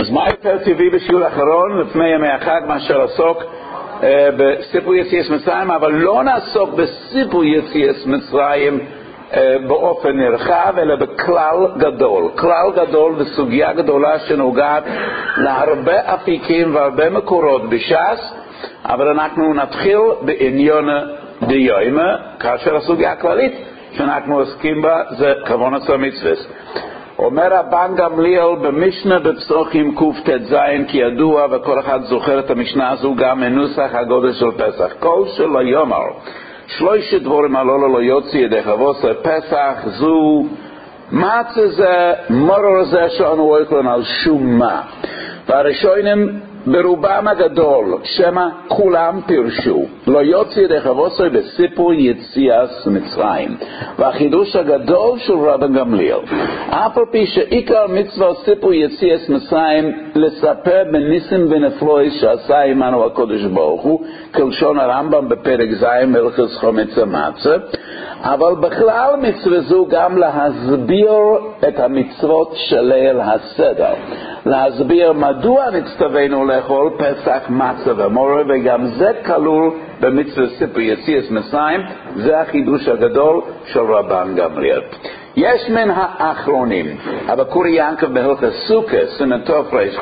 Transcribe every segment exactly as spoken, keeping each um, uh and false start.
אז מה יותר טבעי בשיעור האחרון לפני ימי החג מאשר לעסוק אה, בסיפור יציאת מצרים, אבל לא נעסוק בסיפור יציאת מצרים אה, באופן נרחב, אלא בכלל גדול, כלל גדול וסוגיה גדולה שנוגעת להרבה אפיקים והרבה מקורות בש"ס, אבל אנחנו נתחיל בעניין דיומא, כאשר הסוגיה הכללית שאנחנו עוסקים בה זה כוונת המצוות. אומר רבן גמליאל במשנה בפסוחים קט"ז, כי ידוע וכל אחד זוכר את המשנה הזו גם מנוסח הגודל של פסח, כל שלא יאמר שלושה דבורים הללו לא יוציא ידי חבוס פסח, זו מצה זה מרור זה שאנו אוכלים על שום מה. והראשונים ברובם הגדול שמה כולם פירשו לא יוציא ידי חבוסי בסיפור יציאת מצרים, והחידוש הגדול של רבן גמליאל אף על פי שעיקר מצווה סיפור יציאת מצרים לספר בניסים ונפלאות שעשה עמנו הקדוש ברוך הוא, כלשון הרמב"ם בפרק ז' הלכות חמץ ומצה, אבל בכלל מצווה זו גם להסביר את המצוות של ליל הסדר, להסביר מדוע נצטווינו לאכול פסח, מצה ומורה, וגם זה כלול במצווה סיפור יציאת מצרים. זה החידוש הגדול של רבן גמליאל. יש מן האחרונים הבקורי ינקב בהלכות סוכה סימן תר"ש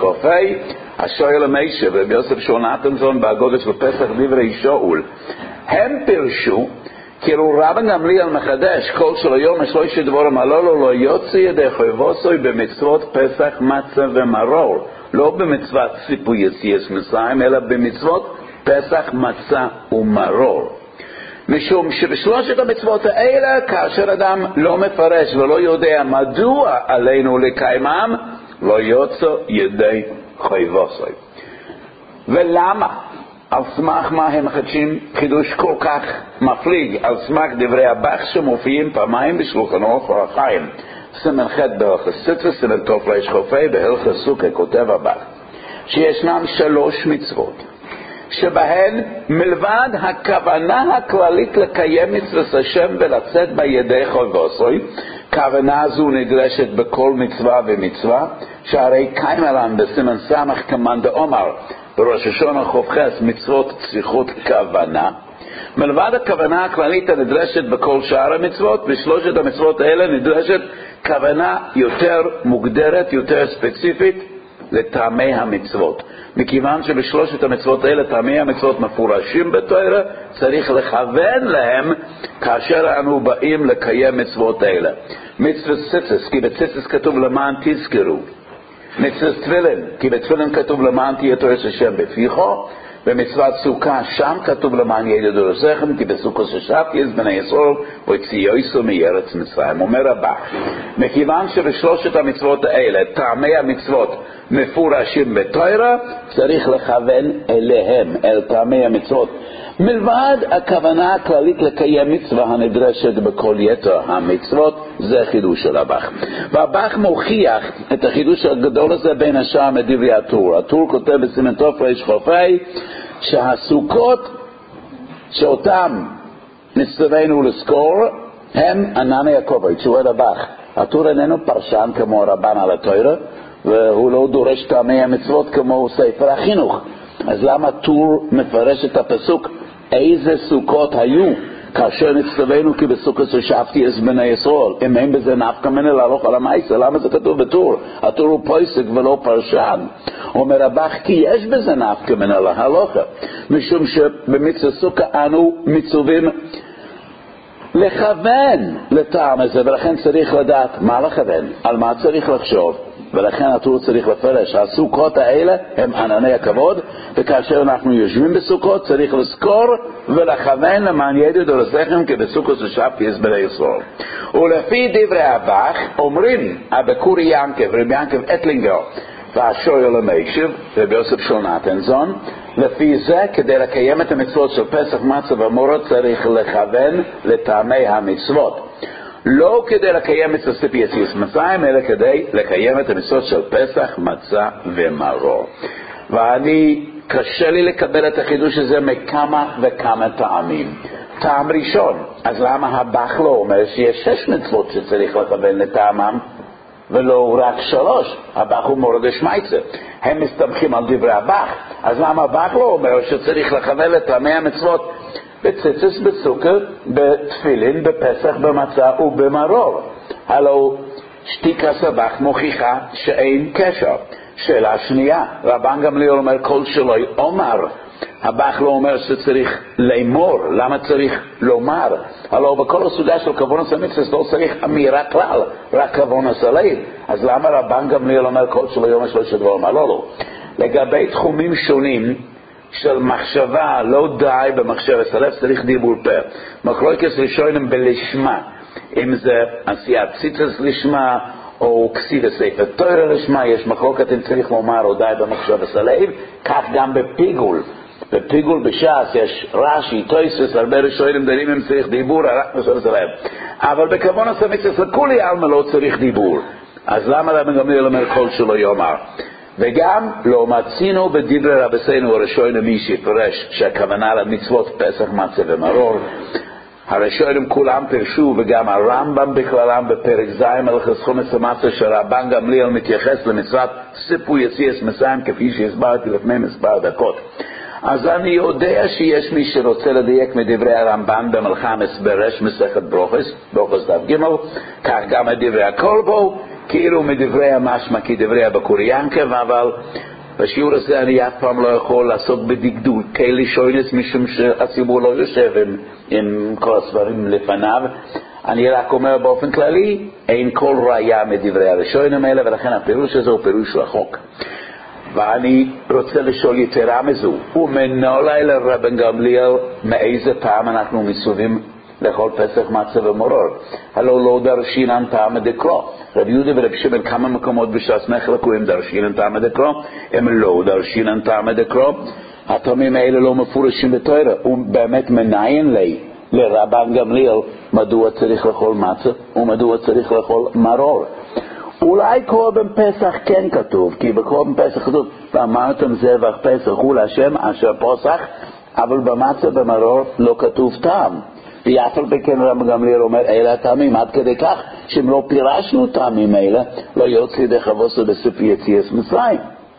השואל המיישה ורבי יוסף שאול נתנזון בהגודל של פסח דברי שאול, הם פירשו כאילו רבן גמליאל מחדש כל של היום שלושה דבורים הללו לא יוציא ידי חבוסי במצוות פסח, מצה ומרור, לא במצוות סיפור יציאת מצרים אלא במצוות פסח, מצה ומרור, משום שבשלושת המצוות האלה כאשר אדם לא מפרש ולא יודע מדוע עלינו לקיימם לא יוצא ידי חבוסי. ולמה? על סמך מה הם מחדשים חידוש כל כך מפליג? על סמך דברי הבח שמופיעים פעמיים בשולחן אורח החיים סימן ח' בהלכות סטרא, סימן תר"ש בהלכות סוכה, כותב הבח שישנם שלוש מצוות שבהן מלבד הכוונה הכללית לקיים מצוות השם ולצאת בידי חבוסי, כוונה זו נדרשת בכל מצווה ומצווה, שהרי קיים עליהם בסימן סמך כמאן דאמר בראש השונה חופכס מצוות צריכות כוונה. מלבד הכוונה הכללית הנדרשת בכל שאר המצוות, בשלושת המצוות האלה נדרשת כוונה יותר מוגדרת, יותר ספציפית לטעמי המצוות. מכיוון שבשלושת המצוות האלה טעמי המצוות מפורשים בתורה, צריך לכוון להם כאשר אנו באים לקיים מצוות האלה. מצוות ציצית, כי בציצית כתוב למען תזכרו. מצוות תפילין, כי בתפילין כתוב למען תהיה תורת השם בפיכו. במצוות סוכה שם כתוב למען ידע דורסכם, כי בסוכות ששבתי את בני ישראל והוציאו מארץ מצרים. אומר הבח, מכיוון שבשלושת המצוות האלה טעמי המצוות מפורשים בתורה, צריך לכוון אליהם, אל טעמי המצוות, מלבד הכוונה הכללית לקיים מצווה הנדרשת בכל יתר המצוות. זה חידוש של הבח, והבח מוכיח את החידוש הגדול הזה בין השאר מדברי הטור. הטור כותב בסימן תר"ש שהסוכות שאותם נצטווינו לזכור הם ענני הכובד. שואל הבח, הטור איננו פרשן כמו רבן על התורה, והוא לא דורש טעמי המצוות כמו ספר החינוך, אז למה טור מפרש את הפסוק איזה סוכות היו כאשר נצטווינו כי בסוכות ששבתי את בני ישראל? אם אין בזה נפקא מינה להלוך על המעשה, למה זה כתוב בטור? הטור הוא פוסק ולא פרשן. אומר הבח, כי יש בזה נפקא מינה להלוך, משום שבמצוות סוכה אנו מצווים לכוון לטעם הזה, ולכן צריך לדעת מה לכוון, על מה צריך לחשוב, ולכן הטור צריך לפרש. הסוכות האלה הם ענני הכבוד, וכאשר אנחנו יושבים בסוכות צריך לזכור ולכוון למען ידע דורסכם, כי בסוכות ששבתי את בני ישראל. ולפי דברי הבח אומרים הבקורי ינקב, רבי ינקב אטלינגר והשואל המיישה רבי יוסף שאול נתנזון, לפי זה כדי לקיים את המצוות של פסח, מצה ומורה צריך לכוון לטעמי המצוות, לא כדי לקיים את סיפור יציאת מצרים אלא כדי לקיים את המצוות של פסח, מצה ומרור. ואני קשה לי לקבל את החידוש הזה מכמה וכמה טעמים. טעם ראשון, אז למה הבח לא אומר שיש שש מצוות שצריך לכוון לטעמם? ולא רק שלוש, הבח הוא מורד שמייצה. הם מסתמכים על דברי הבח, אז למה הבח לא אומר שצריך לכוון את טעמי המצוות בציצוס, בסוכר, בתפילין, בפסח, במצה ובמרור? הלא שתיקת הבח מוכיחה שאין קשר. שאלה שנייה, רבן גמליאל אומר כל שלא אומר, הבח לא אומר שצריך לאמור, למה צריך לומר? הלא בכל הסוגיה של כוונס המצוות לא צריך אמירה כלל, רק כוונס הלב. אז למה רבן גמליאל אומר כל שלא יאמר שלושה דברים? לא, לא. לגבי תחומים שונים של מחשבה, לא די במחשבת הלב, צריך דיבור פה. מחלוקת ראשונים בלשמה, אם זה עשיית ציצוס לשמה או כסיב ספר תורה לשמה, יש מחלוקת אם צריך לומר או די במחשבת הלב. כך גם בפיגול, בפיגול בש"ס יש רש"י, תוספות, הרבה ראשונים דנים אם צריך דיבור רק מחשבת הלב, אבל בכוונס המצוות לכולי עלמא לא צריך דיבור. אז למה רבן גמליאל אומר כל שלא יאמר? וגם לא מצינו בדברי רבותינו הראשונים מי שפרש שהכוונה למצוות פסח, מצה ומרור. הראשונים כולם פרשו, וגם הרמב"ם בכללם בפרק ז' הלכות חומש ומצה שרבן גמליאל מתייחס למצוות סיפור יציאת מצרים כפי שהסברתי לפני מספר דקות. אז אני יודע שיש מי שרוצה לדייק מדברי הרמב"ם במלחמס ברש מסכת ברוכס, ברוכס דף ג', כך גם מדברי הכלבו, כאילו מדברי המשמע כדברי הבקוריאנקב, אבל בשיעור הזה אני אף פעם לא יכול לעסוק בדקדוק כאלה שוינס, משום שהציבור לא יושב עם, עם כל הספרים לפניו. אני רק אומר באופן כללי, אין כל ראיה מדברי הראשונים האלה, ולכן הפירוש הזה הוא פירוש רחוק. ואני רוצה לשאול יתרה מזו, ומנולי לרבן גמליאל מאיזה פעם אנחנו מסובים לאכול פסח, מצה ומרור? הלא לא דרשינן טעם דקרא. רב יהודה ורב שמעון כמה מקומות בש"ס נחלקו אם דרשינן טעם דקרא, הם לא דרשינן טעם דקרא. הטעמים האלה לא מפורשים בתורה. ובאמת מניין לי לרבן גמליאל מדוע צריך לאכול מצה ומדוע צריך לאכול מרור? אולי קורבן פסח כן כתוב, כי בקורבן פסח כתוב ואמרתם זבח פסח הוא להשם אשר פסח, אבל במצה במרור לא כתוב טעם. ואף על פי כן רבן גמליאל אומר אלה הטעמים, עד כדי כך שאם לא פירשנו טעמים אלה לא יוצא ידי חבוסו בספר יציאת מצרים.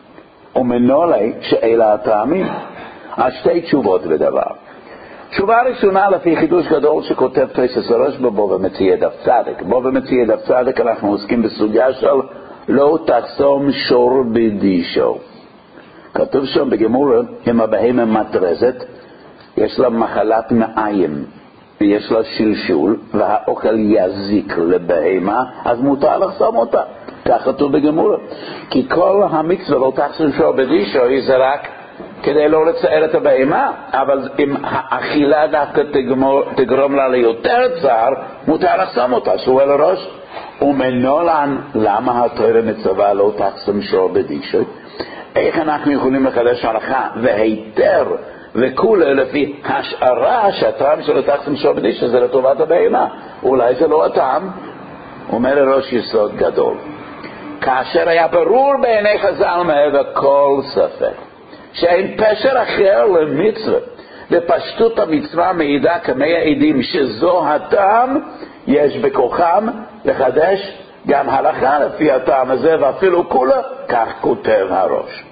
ומנולי שאלה הטעמים. אז שתי תשובות לדבר. תשובה ראשונה לפי חידוש גדול שכותב תוספות הראש בו ומציע דף צדק. בו ומציע דף צדק אנחנו עוסקים בסוגיה של לא תחסום שור בדישו. כתוב שם בגמורה, אם הבהמה מטרזת, יש לה מחלת מעיים ויש לה שלשול והאוכל יזיק לבהמה, אז מותר לחסום אותה. כך כתוב בגמורה. כי כל המצווה לא תחסום שור בדישו זה רק כדי לא לצער את הבהמה, אבל אם האכילה דווקא תגמור, תגרום לה ליותר צער, מותר לחסום אותה. שואל הראש, ומנולן למה התורה מצווה לא תחסום שור בדישו? איך אנחנו יכולים לחדש הלכה והיתר וכולה לפי השערה שהטעם של תחסום שור בדישו זה לטובת הבהמה? אולי זה לא הטעם? אומר הראש יסוד גדול, כאשר היה ברור בעיני חז"ל מעבר כל ספק שאין פשר אחר למצווה, בפשטות המצווה מעידה כמי העדים שזו הטעם, יש בכוחם לחדש גם הלכה לפי הטעם הזה, ואפילו כולה, כך כותב הראש.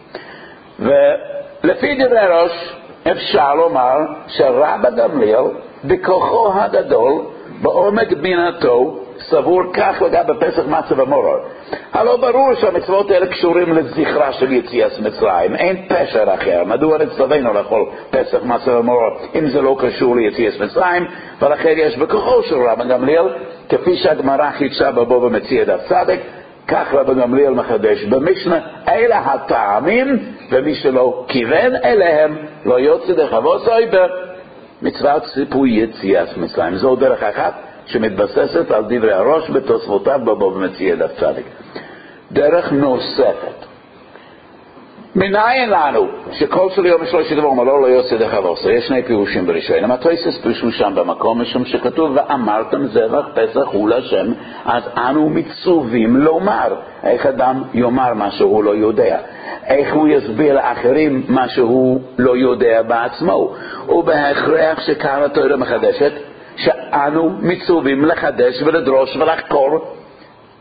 ולפי דברי הראש אפשר לומר שרבן גמליאל בכוחו הגדול בעומק בינתו סבור כך לגבי פסח, מצה ומרור. הלא ברור שהמצוות האלה קשורים לזכרה של יציאת מצרים, אין פשר אחר. מדוע נצטווינו לאכול פסח, מצה ומרור אם זה לא קשור ליציאת מצרים? ולכן יש בכוחו של רבן גמליאל, כפי שהגמרא חידשה בו ומציע דף צדק, כך רבן גמליאל מחדש במשנה, אלה הטעמים, ומי שלא כיוון אליהם לא יוצא דחבוסו במצוות סיפור יציאת מצרים. זו דרך אחת שמתבססת על דברי הראש בתוספותיו בו ומציע דף צדק. דרך נוספת, מנין לנו שכל של יום שלושה דברים לא לא יוצא דחבוסו? יש שני פירושים בראשון. התוספות פירשו שם במקום משום שכתוב ואמרתם זבח פסח הוא להשם, אז אנו מצווים לומר. איך אדם יאמר מה שהוא לא יודע? איך הוא יסביר לאחרים מה שהוא לא יודע בעצמו? ובהכרח שכאן התורה מחדשת שאנו מצווים לחדש ולדרוש ולחקור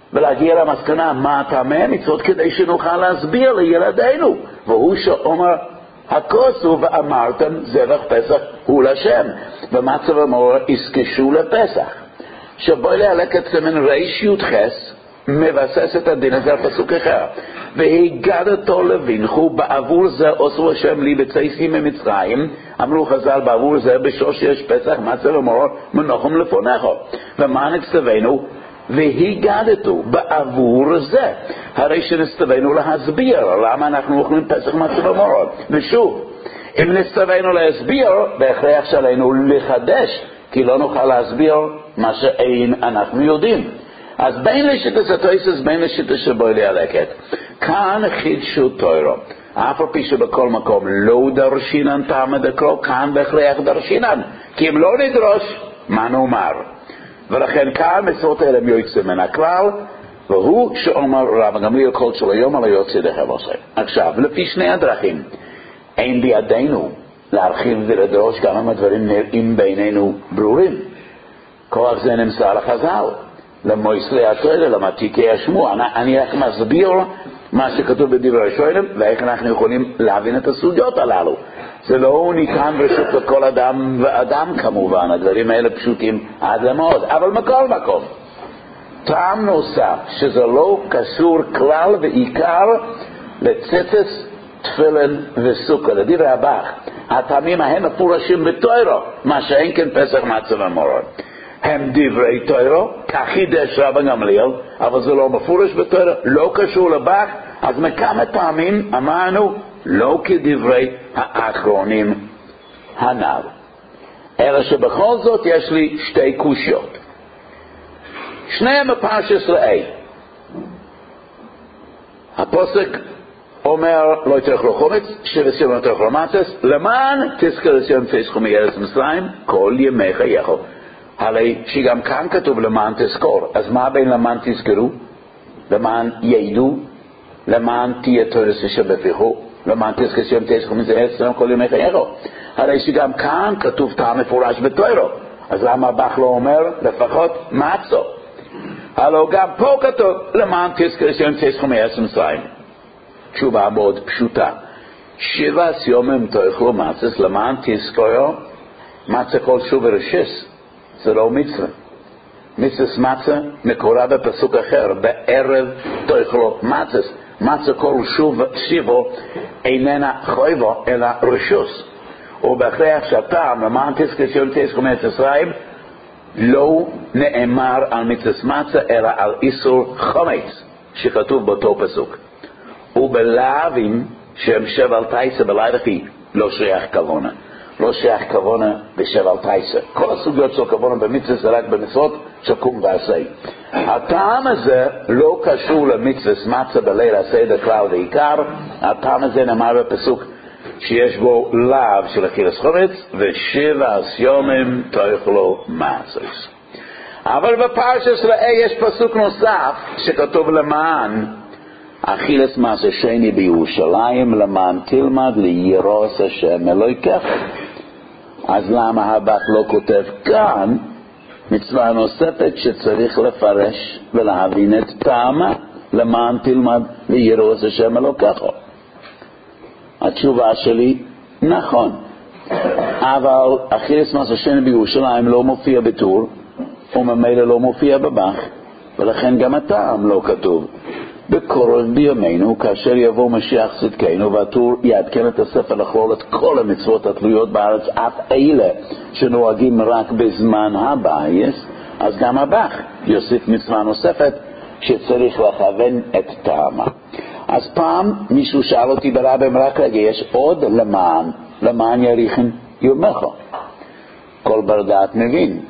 ולהגיע למסקנה מה טעמי המצוות כדי שנוכל להסביר לילדינו. והוא שאומר הכוסו ואמרתם זבח פסח הוא לשם ומצה ומורה יזכשו לפסח. שבו להלקת סמן ריש י"חס מבסס את הדין הזה על פסוק אחר. והגדתו לבינכו בעבור זה עשו השם לי בצאתי ממצרים. אמרו חז"ל בעבור זה בשוש יש פסח מצה ומורה מנחם לפונךו. ומה נצטווינו? והגדתו בעבור זה. הרי שנצטווינו להסביר למה אנחנו אוכלים פסח מצה ומורה. ושוב, אם נצטווינו להסביר בהכרח שלנו לחדש, כי לא נוכל להסביר מה שאין אנחנו יודעים. אז בין לשיטת התוספות בין לשיטת שבוי להלקת, כאן חידשו תוירו. אף על פי שבכל מקום לא דרשינן טעם דקרו, כאן בהכרח דרשינן, כי אם לא נדרוש, מה נאמר? ולכן כאן מצוות האלה יוצאים מן הכלל, והוא שאומר רב גמליאל כל של היום על היוצא דחב עושה. עכשיו, לפי שני הדרכים, אין בידינו להרחיב ולדרוש גם אם הדברים נראים בינינו ברורים. כוח זה נמסר לחז"ל. למויסלי התורה, למתיקי השמוע. אני, אני רק מסביר מה שכתוב בדברי השואלים, ואיך אנחנו יכולים להבין את הסוגיות הללו. זה לא ניתן רשות לכל אדם ואדם כמובן, הדברים האלה פשוטים עד למאוד, אבל מכל מקום. טעם נוסף, שזה לא קשור כלל ועיקר לציצס, תפילין וסוכה. לדברי הבח, הטעמים ההם מפורשים בתורה, מה שאין כן פסח מצה ומורה. הם דברי תורה, כך חידש רב גמליאל, אבל זה לא מפורש בתורה, לא קשור לבח, אז מכמה פעמים אמרנו, לא כדברי האחרונים הנ"ל. אלא שבכל זאת יש לי שתי קושיות. שניהם בפרשת ראה. הפוסק אומר, לא יתרחלו חומץ, שבסיום לא תרחלו מצס, למען תזכר לסיום תזכו מארץ מצרים, כל ימי חייך. הרי שגם כאן כתוב למען תזכור, אז מה בין למען תזכרו? למען ידעו, למען תהיה תורס שבפיחו, למען תזכר לסיום תזכו מארץ מצרים, כל ימי חייך. הרי שגם כאן כתוב טעם מפורש בתורה, אז למה הבח לא אומר לפחות מצו? הלא גם פה כתוב למען תזכר לסיום תזכו מארץ מצרים. תשובה מאוד פשוטה. שבע ימים תאכלו מצות למען תזכרו מצה כל שוב ורשס. זה לא מצווה. מצוות מצה מקורה בפסוק אחר. בערב תאכלו מצות. מצה כל שוב שיבו איננה חויבו אלא רשוס. ובהכרח שהטעם למען תזכרו לסיום תזכו מארץ מצרים לא נאמר על מצוות מצה אלא על איסור חמץ שכתוב באותו פסוק. ובלאווים שהם שבל תייסה בליידכי לא שייך כוונה. לא שייך כוונה בשבל תייסה. כל הסוגיות של כוונה במצווה זה רק במצוות של קום ועשה. הטעם הזה לא קשור למצווה מצה בליל הסדר כלל ועיקר. הטעם הזה נאמר בפסוק שיש בו לאו של אכילת חמץ ושבע ימים תאכלו מצות. אבל בפרשת ראה יש פסוק נוסף שכתוב למען אכילת מעשה שני בירושלים למען תלמד לירוס השם אלוהיך. אז למה הבח לא כותב כאן מצווה נוספת שצריך לפרש ולהבין את טעמה למען תלמד לירוס השם אלוהיך? התשובה שלי נכון, אבל אכילת מעשה שני בירושלים לא מופיע בטור וממילא לא מופיע בבח, ולכן גם הטעם לא כתוב. בקרוב בימינו כאשר יבוא משיח צדקנו והטור יעדכן את הספר לכלול את כל המצוות התלויות בארץ אף אלה שנוהגים רק בזמן הבייס, אז גם הבח יוסיף מצווה נוספת שצריך לכוון את טעמה. אז פעם מישהו שאל אותי ברב אמרק רגע, יש עוד למען למען יריחן יומך. כל בר דעת מבין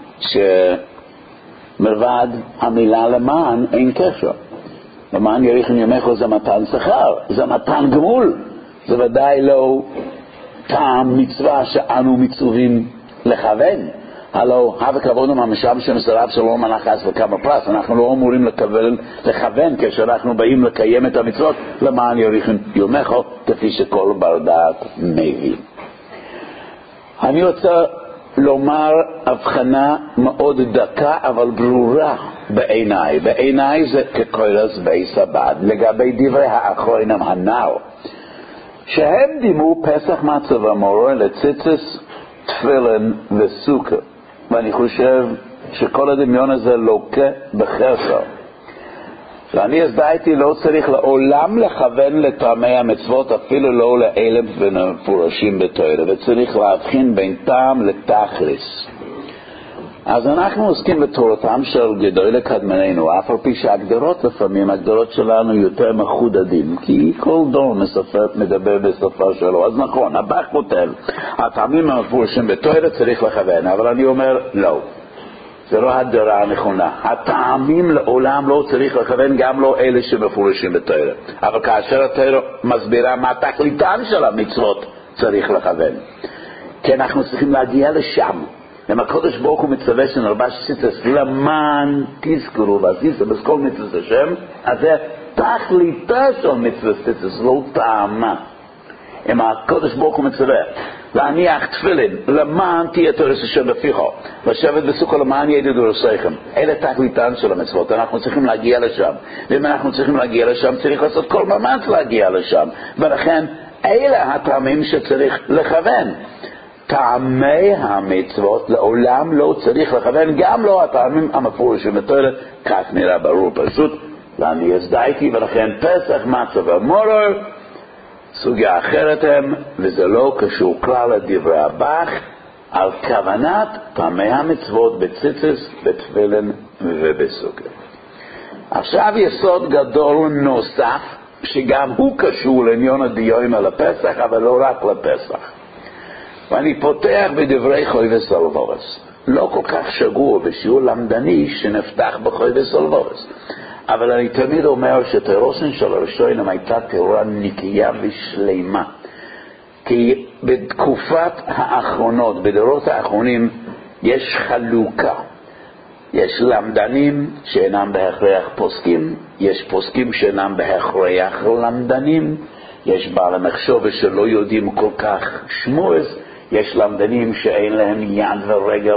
שמלבד המילה למען אין קשר. למען יריחן יומך זה מתן שכר, זה מתן גמול, זה ודאי לא טעם מצווה שאנו מצווים לכוון. הלא הווה כבודו מהמשם שמסרב שלא מנה חס וכמה פרס. אנחנו לא אמורים לכוון, לכוון כשאנחנו באים לקיים את המצוות למען יריחן יומך, כפי שכל בר דעת מבין. אני רוצה לומר הבחנה מאוד דקה אבל ברורה בעיניי, בעיניי זה כקוילס בייס הבד, לגבי דברי האחרונים הנ"ל, שהם דימו פסח מצה ומורה לציצס, תפילין וסוכה. ואני חושב שכל הדמיון הזה לוקה בחסר. ואני הסברתי לא צריך לעולם לכוון לטעמי המצוות, אפילו לא לאלה ומפורשים בתורה, וצריך להבחין בין טעם לתכלס. אז אנחנו עוסקים בתורתם של גדולי קדמנינו, אף על פי שההגדרות לפעמים, ההגדרות שלנו יותר מחודדים, כי כל דור מספר, מדבר בשפה שלו. אז נכון, הבח כותב, הטעמים המפורשים בתורה צריך לכוון, אבל אני אומר לא. זה לא הדרה הנכונה. הטעמים לעולם לא צריך לכוון, גם לא אלה שמפורשים בתורה. אבל כאשר התורה מסבירה מה תכליתן של המצוות, צריך לכוון. כי אנחנו צריכים להגיע לשם. למה הקדוש ברוך הוא מצווה שנלבש ציצס למען תזכרו ועשיתם בכל מצוות השם, אז זה תכליתה של מצוות ציצס, לא טעמה. אם הקדוש ברוך הוא מצווה להניח תפילין למען תהיה תורת השם בפיכו, לשבת בסוכה למען ידידו רסייכם, אלה תכליתן של המצוות. אנחנו צריכים להגיע לשם, ואם אנחנו צריכים להגיע לשם צריך לעשות כל מאמץ להגיע לשם, ולכן אלה הטעמים שצריך לכוון. טעמי המצוות לעולם לא צריך לכוון, גם לא הטעמים המפורשים בתורה, כך נראה ברור פשוט. ואני הסדייתי, ולכן פסח מצה ומורה סוגיה אחרת הם, וזה לא קשור כלל לדברי הבח על כוונת טעמי המצוות בציצס, בתפילין ובסוכה. עכשיו יסוד גדול נוסף, שגם הוא קשור לעניין הדיון על הפסח, אבל לא רק לפסח. ואני פותח בדברי חויבס אלבורס. לא כל כך שגור בשיעור למדני שנפתח בחויבס אלבורס. אבל אני תמיד אומר שתירוסן של הראשונים הייתה תיאורה נקייה ושלימה. כי בתקופת האחרונות, בדורות האחרונים, יש חלוקה. יש למדנים שאינם בהכרח פוסקים, יש פוסקים שאינם בהכרח למדנים, יש בעל המחשוב שלא יודעים כל כך שמועס, יש למדנים שאין להם יד ורגל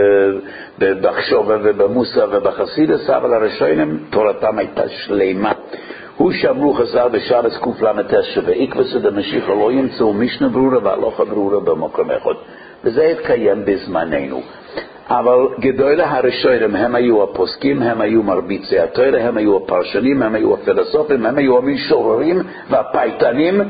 במחשוב ובמוסר ובחסידס, אבל הראשונים תורתם הייתה שלמה. הוא שאמרו חז"ל בשבס קל"ט שבעקבותא דמשיחא לא ימצאו משנה ברורה והלכה ברורה במקום אחד, וזה התקיים בזמננו. אבל גדולי הראשונים הם היו הפוסקים, הם היו מרביצי התורה, הם היו הפרשנים, הם היו הפילוסופים, הם היו המשוררים והפייטנים,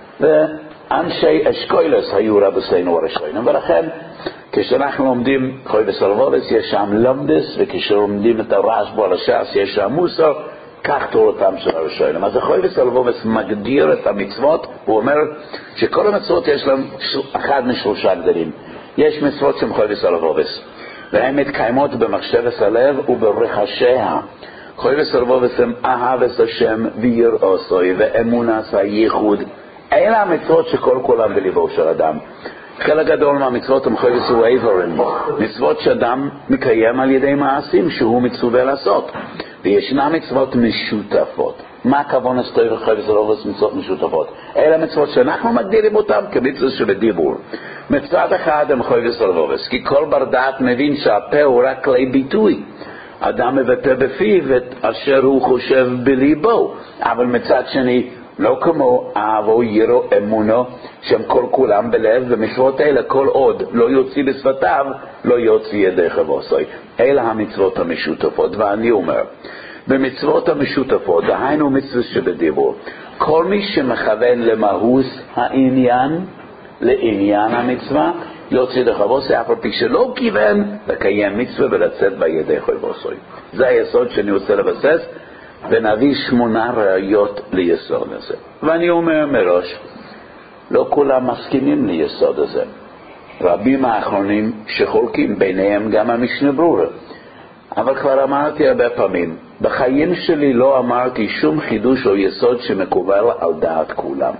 ואנשי אשכולס היו רבותינו הראשונים. ולכן כשאנחנו לומדים חויבס אלבורס יש שם למדס, וכשלומדים את הרשב"א על הש"ס יש שם מוסר, כך תורתם של הראשונים. אז החויבס אלבורס מגדיר את המצוות, הוא אומר שכל המצוות יש להם אחד משלושה גדלים. יש מצוות שהם חויבס אלבורס, והן מתקיימות במחשבת הלב וברחשיה. חויבס אלבורס הם אהבת השם ויראתו ואמונת הייחוד. אלה המצוות שכל כולם בליבו של אדם. חלק גדול מהמצוות הם חויבס ואיברים, מצוות שאדם מקיים על ידי מעשים שהוא מצווה לעשות, וישנה מצוות משותפות. מה הכוונה של חויבס אלבורס מצוות משותפות? אלה מצוות שאנחנו מגדירים אותם כמצוות שבדיבור. מצד אחד הם חויבס אלבורס, כי כל בר דעת מבין שהפה הוא רק כלי ביטוי. אדם מבטא בפיו את אשר הוא חושב בליבו, אבל מצד שני לא כמו אהבו ירו אמונו שהם כל כולם בלב, ומצוות אלה כל עוד לא יוציא בשפתיו לא יוציא ידי חבוסוי. אלה המצוות המשותפות. ואני אומר במצוות המשותפות, דהיינו מצוות שבדיבור, כל מי שמכוון למהות העניין, לעניין המצווה, יוציא ידי חבוסוי, אף על פי שלא כיוון לקיים מצווה ולצאת בידי חבוסוי. זה היסוד שאני רוצה לבסס, ונביא שמונה ראיות ליסוד הזה. ואני אומר מראש, לא כולם מסכימים ליסוד הזה. רבים האחרונים שחולקים, ביניהם גם המשנה ברורה. אבל כבר אמרתי הרבה פעמים, בחיים שלי לא אמרתי שום חידוש או יסוד שמקובל על דעת כולם.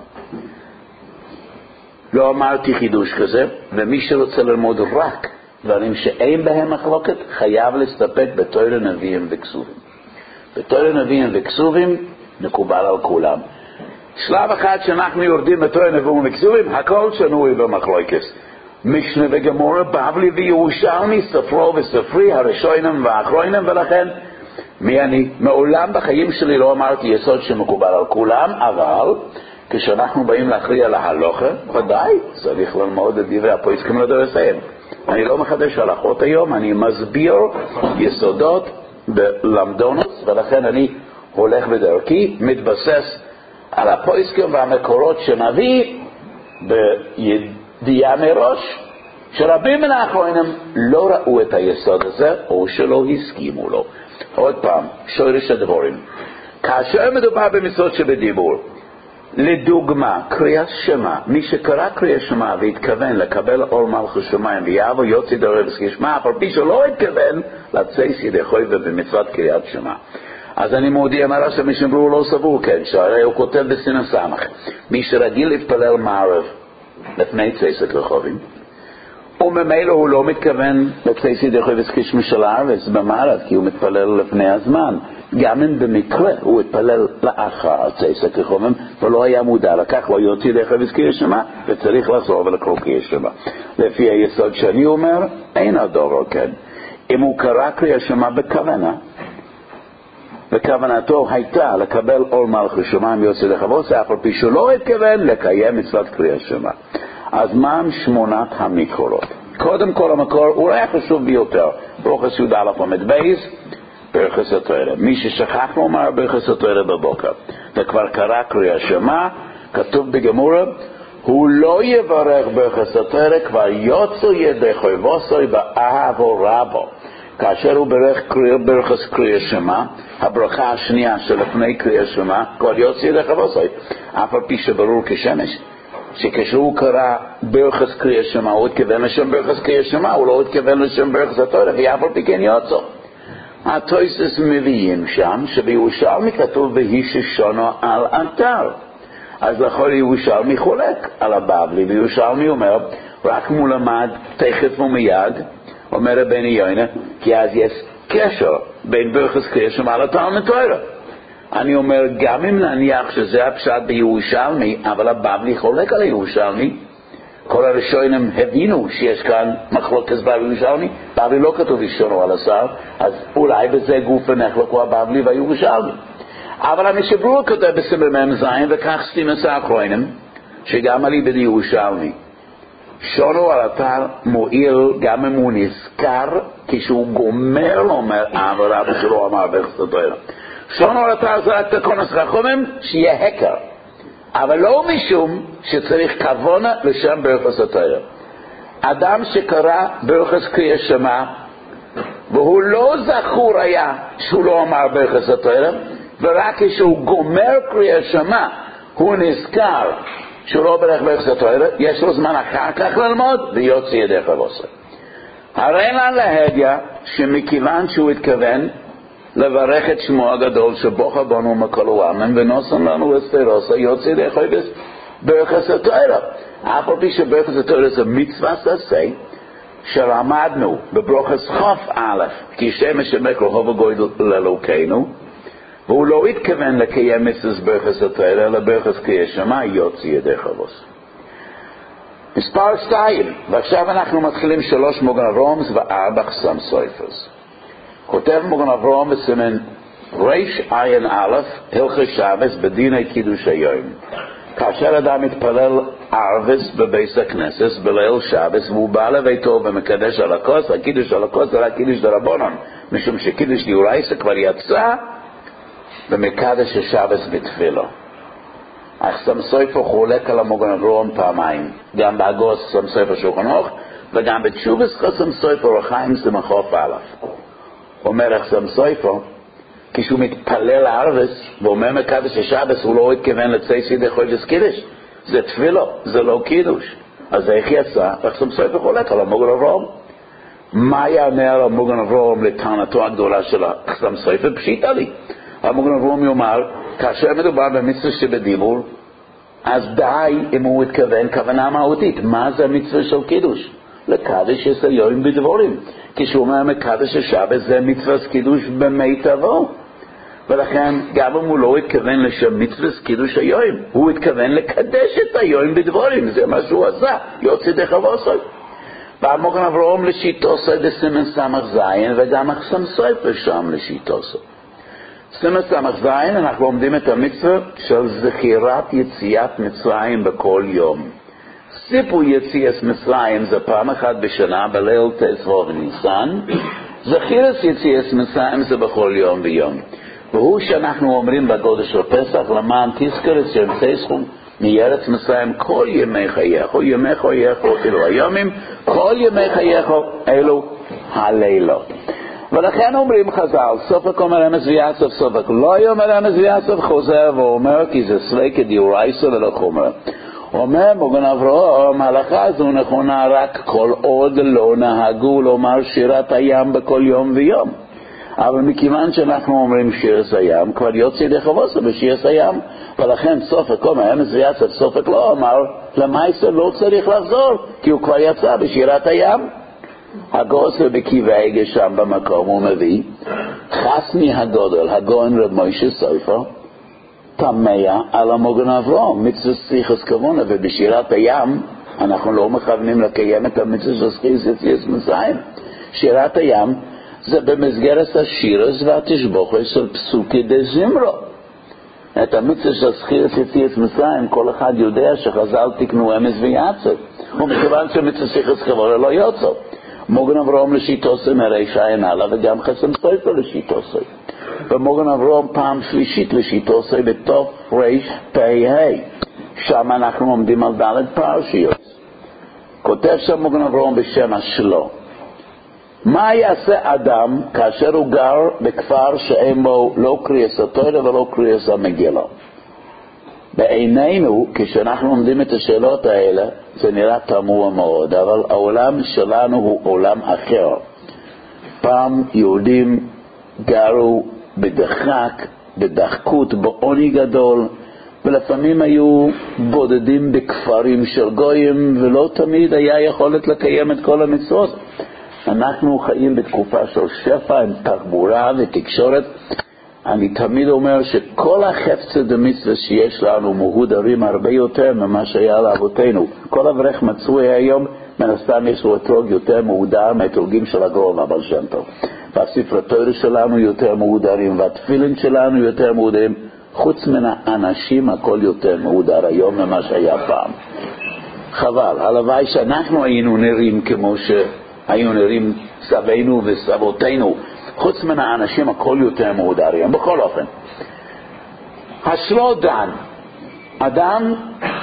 לא אמרתי חידוש כזה, ומי שרוצה ללמוד רק דברים שאין בהם מחלוקת, חייב להסתפק בתורה נביאים וכתובים. בתורה נביאים וכתובים מקובל על כולם. שלב אחד שאנחנו יורדים בתורה נביאים וכתובים, הכל שנוי במחלוקת. משנה וגמורה, בבלי וירושלמי, ספרו וספרי, הראשונים והאחרונים, ולכן מי אני? מעולם בחיים שלי לא אמרתי יסוד שמקובל על כולם, אבל כשאנחנו באים להכריע להלוכה, ודאי צריך ללמוד את דברי הפוסקים לדורותיהם. אני לא מחדש הלכות היום, אני מסביר יסודות בלמדונות, ולכן אני הולך בדרכי, מתבסס על הפוסקים והמקורות שנביא בידיעה מראש, שרבים מן האחרונים לא ראו את היסוד הזה, או שלא הסכימו לו. עוד פעם, שורש הדבורים. כאשר מדובר במצוות שבדיבור, לדוגמה, קריאת שמע, מי שקרא קריאת שמע והתכוון לקבל אור מלכות שמיים ויעבור יוצא דרך כשמה, אבל מי שלא התכוון לצייס ידי חויבה במצוות קריאת שמע. אז אני מודיע מראה שמי שאמרו לא סבור, כן, שהרי הוא כותב בסינא סמך, מי שרגיל להתפלל מערב לפני צייסת רחובים, וממילא הוא לא מתכוון לצייס ידי חויבה כשמה של הארץ במערב, כי הוא מתפלל לפני הזמן. גם אם במקרה הוא התפלל לאחר צייסת רחובים ולא היה מודע לכך, לא יוצא ידי חויבה קריאת שמע, וצריך לחזור ולקרוא קריאת שמע. לפי היסוד שאני אומר, אין הדבר כן. אם הוא קרא קריאת שמע בכוונה, וכוונתו הייתה לקבל אור מלכות שמיים יוצא ידי חובה, אף על פי שלא התכוון לקיים מצוות קריאת שמע. אז מה הם שמונת המקורות? קודם כל המקור הוא היה חשוב ביותר, ברכס י"א עמוד בייס, ברכס התורה. מי ששכח לומר ברכס התורה בבוקר וכבר קרא קריאת שמע, כתוב בגמרא, הוא לא יברך ברכס התורה, כבר יוצא ידי חובוסוי באהבו רבו. כאשר הוא ברך ברכס קריאת שמע, הברכה השנייה שלפני קריאת שמע, כבר יוצא ידי חובוסוי, אף על פי שברור כשמש שכשהוא קרא ברכס קריאת שמע, הוא התכוון לשם ברכס קריאת שמע, הוא לא התכוון לשם ברכס התורה, ואף על פי כן יוצא. התוספות מביאים שם שבירושלמי כתוב בהיששונו על אתר, אז לכל ירושלמי חולק על הבבלי, וירושלמי אומר רק מולמד תכף ומיד, אומר רבנו יונה, כי אז יש קשר בין ברכס קריאת שמע לתלמוד תורה. אני אומר גם אם נניח שזה הפשט בירושלמי, אבל הבבלי חולק על הירושלמי, כל הראשונים הבינו שיש כאן מחלוקת בירושלמי, בבלי לא כתוב ישונו על השר, אז אולי בזה גוף נחלקו הבבלי והירושלמי. אבל המשברור כותב בסמ"ם זין, וכך סתימס האחרונים, שגם על ידי ירושלמי, שונו על אתר מועיל גם אם הוא נזכר, כשהוא גומר לומר אבל רבו שלו אמר ברכס התורה. שונו על אתר זה רק תקונס רחומים, שיהיה הקר. אבל לא משום שצריך כוונה לשם ברכס התורה. אדם שקרא ברכס קריאת שמע, והוא לא זכור היה שהוא לא אמר ברכס התורה, ורק כשהוא גומר קריאת שמע, הוא נזכר שהוא לא ברך ברכס התורה, יש לו זמן אחר כך ללמוד, ויוצא ידי חובוסוי. הרי לה להדיה, שמכיוון שהוא התכוון, לברך את שמו הגדול שבוכה בנו מכל העמים ונוסם לנו לספירוסה יוצא ידי חובס ברכס התורה. אף על פי שברכס התורה זה מצווה עשה שלמדנו בברוכס חוף א', כי שמש שמק רחוב הגוי לאלוקינו, והוא לא התכוון לקיים מצוות ברכס התורה אלא ברכס קריאת שמע יוצא ידי חובס. מספר שתיים, ועכשיו אנחנו מתחילים שלוש מוגן אברומס וארבע חסם סופרס. כותב מוגן אברום בסימן ריש עין א', הלכות שבס בדיני קידוש היום. כאשר אדם מתפלל ערבס בבית הכנסת בליל שבס, והוא בא לביתו ומקדש על הכוס, הקידוש על הכוס זה רק קידוש דרבנן, משום שקידוש דאורייתא כבר יצא ומקדש השבס בתפילו. החסם סופר חולק על המוגן אברום פעמיים, גם בהגות חסם סופר שולחן ערוך, וגם בתשובס חסם סופר החיים סמכות א'. אומר החסם סופר, כשהוא מתפלל ערבס ואומר מקדש השבס, הוא לא התכוון לצייס ידי חובס קידוש, זה תפילו, זה לא קידוש. אז איך יצא? החסם סופר חולק על המוגן אברום. מה יענה על המוגן אברום לטענתו הגדולה של החסם סופר? פשיטה לי. המוגן אברום יאמר, כאשר מדובר במצווה שבדיבור, אז די אם הוא התכוון כוונה מהותית. מה זה המצווה של קידוש? לקדש את היום בדבורים. כשהוא אומר מקדש השבס זה מצווה קידוש במיטבו. ולכן גם אם הוא לא התכוון לשם מצווה קידוש היום, הוא התכוון לקדש את היום בדבורים. זה מה שהוא עשה, יוצא ידי חובוסוי. והמוגן אברום לשיטוסוי בסימן סמך זין, וגם החסם סופר שם לשיטוסוי. סמ"ס זין, אנחנו לומדים את המצווה של זכירת יציאת מצרים בכל יום. סיפור יציאת מצרים זה פעם אחת בשנה בליל תשעה בניסן. זכירת יציאת מצרים זה בכל יום ויום. והוא שאנחנו אומרים בגודל של פסח, למען תזכר את שנצאו מארץ מצרים כל ימי חייך, ימי חייך אלו היומים, כל ימי חייך אלו הלילות. ולכן אומרים חז"ל, סופק אומר אמס ויעצב, סופק לא אומר אמס ויעצב, חוזר ואומר כי זה סליקה דיורייסה ולא חומר. אומר מוגן אברהם, ההלכה הזו נכונה רק כל עוד לא נהגו לומר שירת הים בכל יום ויום. אבל מכיוון שאנחנו אומרים שירת הים, כבר יוצא ידי חבוסה בשירת הים, ולכן סופק אומר אמס ויעצב, סופק לא אומר, למעשה לא צריך לחזור, כי הוא כבר יצא בשירת הים. הגוסר בקיבי שם במקום הוא מביא חסני הגודל הגאון רב מוישה סופר תמיה על המוגן אברהם מצווה שיחס כוונה, ובשירת הים אנחנו לא מכוונים לקיים את המצווה של שיחס יציאת מצרים. שירת הים זה במסגרת השירס והתשבוכת של פסוקי דזמרו. את המצווה של שיחס יציאת מצרים כל אחד יודע שחז"ל תקנו אמס ויעצב, ומכיוון שמצווה שיחס כוונה לא יוצא מוגן אברהם לשיטוסי מרישה עינלה, וגם חסם סופר לשיטוסי. ומוגן אברהם פעם שלישית לשיטוסי בתוף ריש פי הי. שם אנחנו עומדים על ד' פרשיות. כותב שם מוגן אברהם בשם השלו. מה יעשה אדם כאשר הוא גר בכפר שאין בו לא קריאס התורה ולא קריאס המגילה? בעינינו, כשאנחנו לומדים את השאלות האלה, זה נראה תמוה מאוד, אבל העולם שלנו הוא עולם אחר. פעם יהודים גרו בדחק, בדחקות, בעוני גדול, ולפעמים היו בודדים בכפרים של גויים, ולא תמיד היה יכולת לקיים את כל המצוות. אנחנו חיים בתקופה של שפע עם תחבורה ותקשורת. אני תמיד אומר שכל החפצה דמצווה שיש לנו מהודרים הרבה יותר ממה שהיה לאבותינו. כל אברך מצוי היום, מן הסתם יש לו אתרוג יותר מהודר מהאתרוגים של הגאון הבעל שם טוב. והספרי תורה שלנו יותר מהודרים, והתפילין שלנו יותר מהודרים. חוץ מן האנשים הכל יותר מהודר היום ממה שהיה פעם. חבל, הלוואי שאנחנו היינו נראים כמו שהיינו נראים סבינו וסבותינו. חוץ מן האנשים הכל יותר מהודרים. בכל אופן, השלו דן, אדם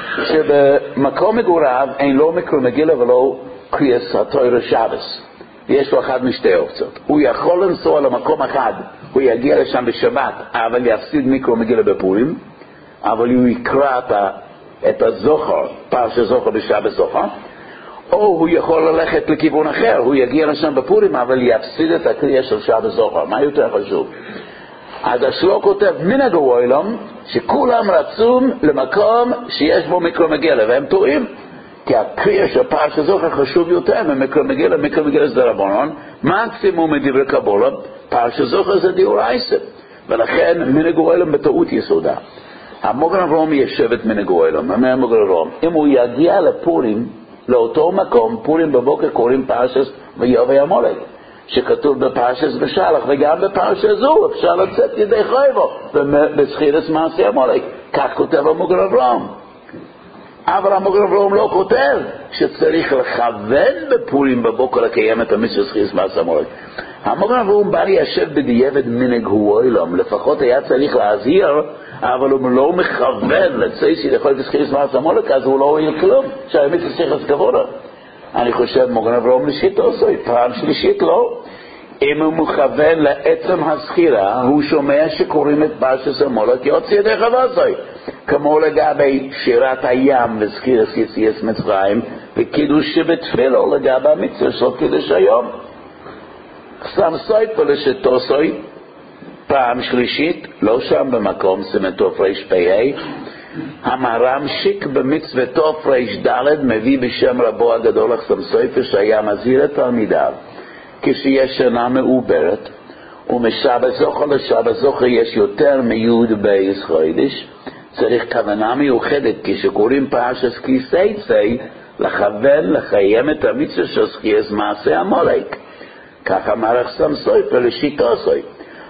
שבמקום מגוריו אין לו מקרא מגילה ולא קריאס התורה שבס, יש לו אחד משתי אופציות. הוא יכול לנסוע למקום אחד, הוא יגיע לשם בשבת, אבל יפסיד מקרא מגילה בפורים, אבל הוא יקרא את, את הזוכר, פרשת זוכר בשבת זוכר, או הוא יכול ללכת לכיוון אחר, הוא יגיע לשם בפורים, אבל יפסיד את הקריאה של שבת זוכר. מה יותר חשוב? אז השלו כותב מנהג העולם שכולם רצו למקום שיש בו מקרא מגילה, והם טועים, כי הקריאה של פרשת זוכר חשוב יותר ממקרא מגילה. מקרא מגילה זה רבנן, מקסימום מדברי קבלה, פרשת זוכר זה דאורייתא, ולכן מנהג העולם בטעות יסודה. המוגן אברהם ישב את מנהג העולם. אומר המוגן אברהם, אם הוא יגיע לפורים, לאותו מקום, פורים בבוקר קוראים פרשת ויובא עמלק, שכתוב בפרשת בשלח, וגם בפרשת זו אפשר לצאת ידי חייבו בזכירת מעשה עמלק. כך כותב המוגן אברהם. אבל המוגן אברהם לא כותב שצריך לכוון בפורים בבוקר לקיים את המצווה זכירת מעשה עמלק. המוגן אברהם בא ליישב בדיעבד מנהג העולם, לפחות היה צריך להזהיר, אבל הוא לא מכוון לצאת יכול לזכירת מעשה עמלק, אז הוא לא הועיל כלום, שהמצווה זכירת כבודה. אני חושב מוגן אברהם לשיטה עושה, פעם שלישית לא. אם הוא מכוון לעצם הזכירה, הוא שומע שקוראים את פרשת עמלק יוצא ידי חבוסה, כמו לגבי שירת הים וזכירת יציאת מצרים, וקידוש שבתפילו לגבי המצווה של קידוש היום. שם סופר לשיטוסוי, פעם שלישית, לא שם במקום, סימן תוף ריש פי ה', המהר"ם שיק במצווה תוף ריש ד' מביא בשם רבו הגדול לחסם סופר שהיה מזהיר את תלמידיו, כשיש שנה מעוברת, ומשבת זוכר לשבת זוכר יש יותר מיוד בייס חודש, צריך כוונה מיוחדת כשקוראים פרשת כי צאצא, לכוון לחיים את המצווה של זכירת מעשה עמלק. כך אמר חסם סופר לשיטוסוי.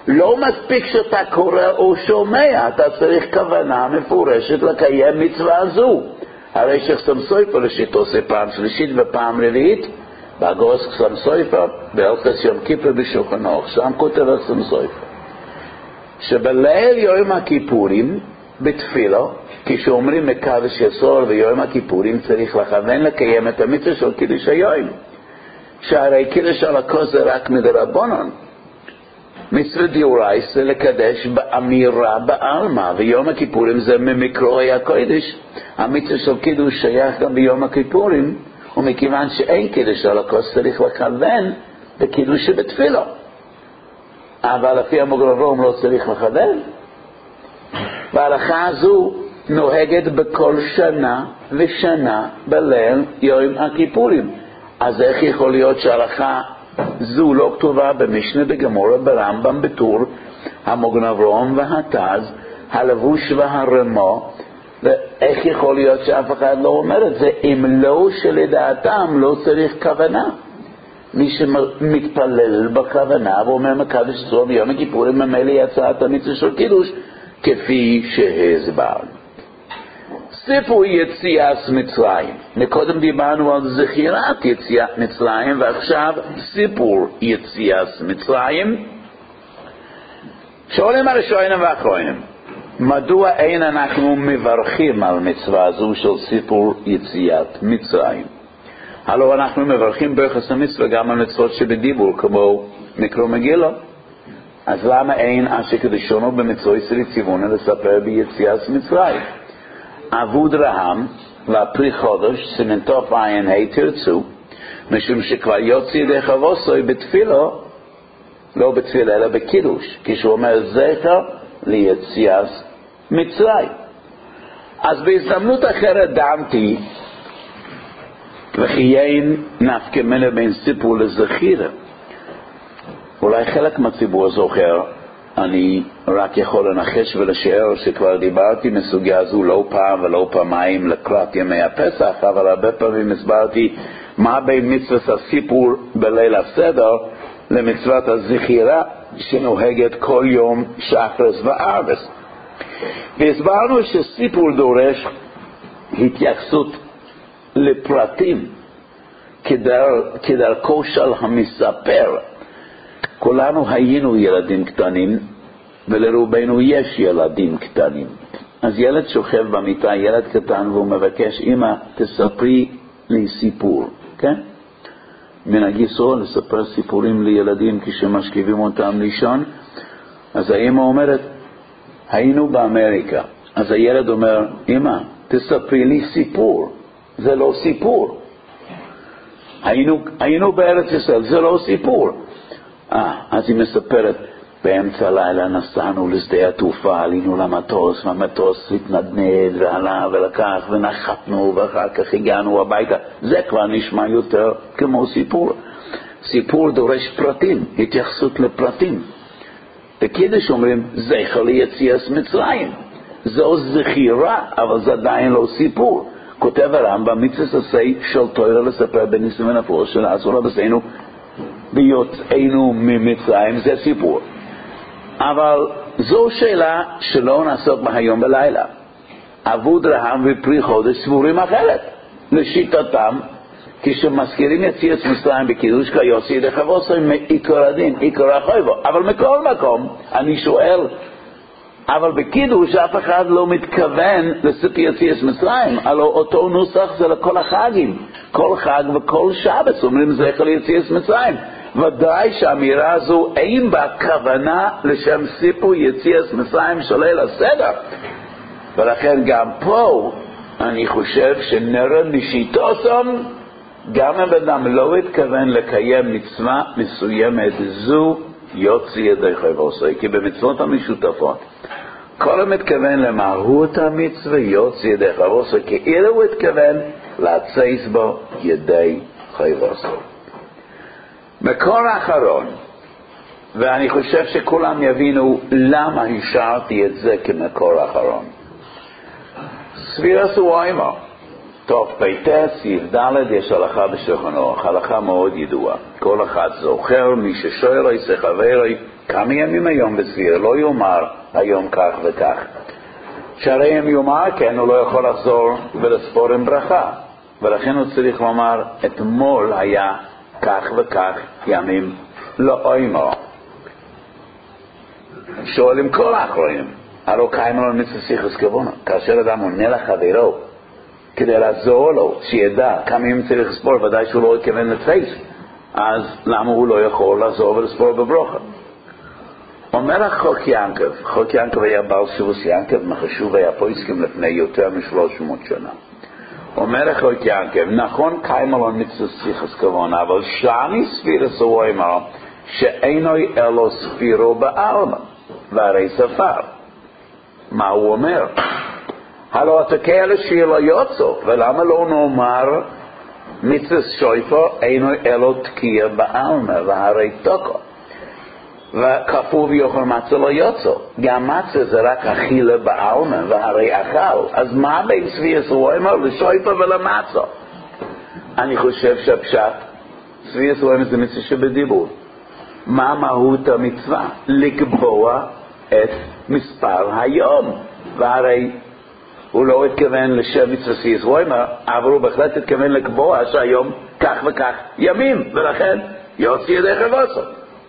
לא מספיק שאתה קורא או שומע, אתה צריך כוונה מפורשת לקיים מצווה זו. הרי שחסם סויפר לשיטו זה פעם שלישית ופעם רביעית, באגורס חסם סויפר, בהלכס יום כיפר בשולחן אורוך, שם כותב חסם סויפר. שבליל יום הכיפורים, בתפילו, כשאומרים מקדש יסוד ויום הכיפורים, צריך לכוון לקיים את המצווה של קידוש היום. שהרי קידוש על הכוס זה רק מדרבנן. מצווה דאורייתא זה לקדש באמירה בעלמא, ויום הכיפורים זה ממקרא הקודש. המצווה של קידוש שייך גם ביום הכיפורים, ומכיוון שאין קידוש על הכוס צריך לכוון בקידוש שבתפילו. אבל לפי המוגן אברהם לא צריך לכוון. וההלכה הזו נוהגת בכל שנה ושנה בליל יום הכיפורים. אז איך יכול להיות שההלכה זו לא כתובה במשנה, בגמרא, ברמב"ם, בטור, המוגן אברהם והתז, הלבוש והרמו? ואיך יכול להיות שאף אחד לא אומר את זה, אם לא שלדעתם לא צריך כוונה? מי שמתפלל בכוונה ואומר מקדש זו ביום הכיפורים, ממילא יצא את המצווה של קידוש כפי שהסברנו. סיפור יציאת מצרים. מקודם דיברנו על זכירת יציאת מצרים, ועכשיו סיפור יציאת מצרים. שואלים הראשונים והאחרונים, מדוע אין אנחנו מברכים על מצווה זו של סיפור יציאת מצרים? הלוא אנחנו מברכים ברכת המצווה גם על מצוות שבדיבור, כמו מקרא מגילה. אז למה אין אשר קדשונו במצוות ציוונו לספר ביציאת מצרים? עבוד רהם והפרי חודש סימן תוף עין ה' תרצו, משום שכבר יוצא ידי חבוסוי בתפילו, לא בתפילה אלא בקידוש, כשהוא אומר זכר ליציאת מצרים. אז בהזדמנות אחרת דעמתי וכי אין נפקא מינה בין סיפור לזכירה. אולי חלק מהציבור זוכר, אני רק יכול לנחש ולשער שכבר דיברתי מסוגיה זו לא פעם ולא פעמיים לקראת ימי הפסח, אבל הרבה פעמים הסברתי מה בין מצוות הסיפור בליל הסדר למצוות הזכירה שנוהגת כל יום שחרס וערבס. והסברנו שסיפור דורש התייחסות לפרטים כדר, כדרכו של המספר. כולנו היינו ילדים קטנים, ולרובנו יש ילדים קטנים. אז ילד שוכב במיטה, ילד קטן, והוא מבקש, אמא, תספרי לי סיפור, כן? מנהגיסו לספר סיפורים לילדים כשמשכיבים אותם לישון. אז האמא אומרת, היינו באמריקה. אז הילד אומר, אמא, תספרי לי סיפור. זה לא סיפור. היינו, היינו בארץ ישראל, זה לא סיפור. אה, אז היא מספרת, באמצע הלילה נסענו לשדה התעופה, עלינו למטוס, והמטוס התנדנד ועלה ולקח ונחתנו, ואחר כך הגענו הביתה. זה כבר נשמע יותר כמו סיפור. סיפור דורש פרטים, התייחסות לפרטים. בקידוש אומרים, זכר ליציאת מצרים. זו זכירה, אבל זה עדיין לא סיפור. כותב הרמב"ם, מצוות עשה של תורה לספר בניסים ונפלאות שנעשו לבשרנו ביוצאנו ממצרים, זה סיפור. אבל זו שאלה שלא נעסוק בה היום בלילה. עבוד רהם ופרי חודש סבורים אחרת. לשיטתם, כשמזכירים יציאת מצרים בקידוש כיוצא ידי חבוסוי מעיקר הדין, עיקר החובה. אבל מכל מקום, אני שואל, אבל בקידוש אף אחד לא מתכוון לסיפור יציאת מצרים, הלוא אותו נוסח זה לכל החגים. כל חג וכל שבת אומרים זכר ליציאת מצרים. ודאי שהאמירה הזו אין בה כוונה לשם סיפור יציאת מצרים של ליל הסדר. ולכן גם פה אני חושב שנראה לשיטתם, גם אם אדם לא התכוון לקיים מצווה מסוימת זו יוצא ידי חובתו, כי במצוות המשותפות כל המתכוון למהות המצווה יוצא ידי חובתו, כאילו הוא התכוון להצייס בו ידי חובתו. מקור האחרון, ואני חושב שכולם יבינו למה השארתי את זה כמקור האחרון. ספירס וואימה, טוב, ביתה סעיף ד' יש הלכה בשולחן אורוך, הלכה מאוד ידועה. כל אחד זוכר, מי ששואל איזה חברי כמה ימים היום בסביר, לא יאמר היום כך וכך. שהרי אם יאמר כן, הוא לא יכול לחזור ולספור עם ברכה, ולכן הוא צריך לומר אתמול היה כך וכך ימים לא אימו. שואלים כל האחרונים, הלא קיים לו מצווה שיחס כוונה. כאשר אדם עונה לחברו כדי לעזור לו, שידע כמה ימים צריך לספור, ודאי שהוא לא התכוון לתפס, אז למה הוא לא יכול לחזור ולספור בברוכה? אומר החוק ינקב, חוק ינקב היה בעל שיבוס ינקב, מחשוב היה פויסקים לפני יותר משלוש מאות שנה. אומר החוק ינקב, נכון קיים לו מצווה שיחס כוונה, אבל שאני ספירס הוא אומר שאינו אלו ספירו בעלמא, והרי ספר. מה הוא אומר? הלא אתה כאלה שאלה יוצא, ולמה לא נאמר מצווה שויפו אינו אלו תקיע בעלמא, והרי תוקו. וכפוב יוכל מצה לא יוצא. גם מצה זה רק אכילה בעלמא, והרי אכל. אז מה בין סביעס הוא אומר לשויפו ולמצה? אני חושב שהפשט סביעס הוא אומר זה מצווה שבדיבור. מה מהות המצווה? לקבוע את מספר היום. והרי הוא לא התכוון לשם מצווה סביעס הוא אומר, אבל הוא בהחלט התכוון לקבוע שהיום כך וכך ימים, ולכן יוצא ידיך ועשו.